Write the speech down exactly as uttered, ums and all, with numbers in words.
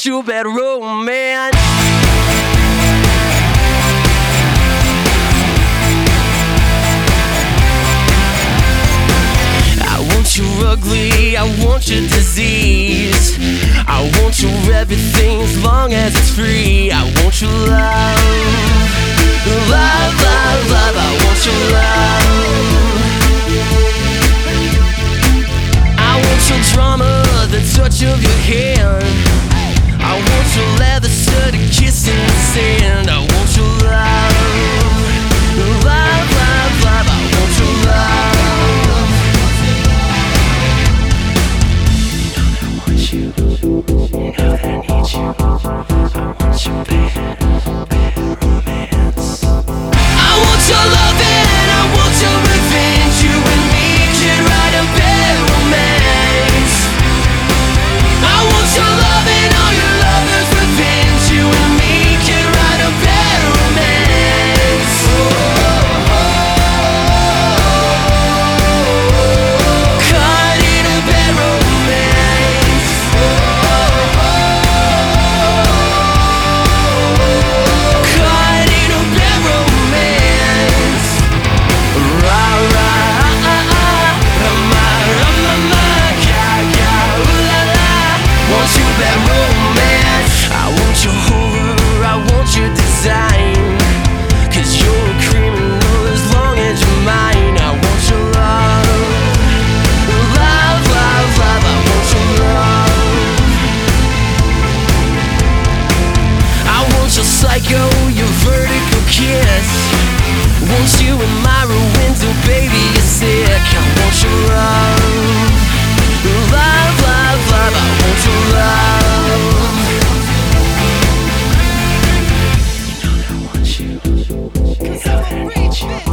want your bad romance. I want your ugly, I want your disease. I want your everything as long as it's free. I want your love, love, love, love. I want your love. I want your drama, the touch of your hand. I want your leather studded kiss in the sand. I want your love, love, love, love. I want your love. You know that I need you. I want your bad, bad romance. I want your love and I want your revenge. You and me can write a bad romance. I want your love and all your lovers' revenge. You and me can write a bad romance. Caught in a bad romance. Caught in a bad romance. Rah rah ah ah rama rama ga ga ooh la la. Want you bad romance. I want your horror, I want your design. 'Cause you're a criminal as long as you're mine. I want your love, love, love, love. I want your love. I want your psycho, your vertical kiss. Want you in my window, baby, you're sick. I want your love, love, love, love. I want your love. You know that I want you. You know that I need you.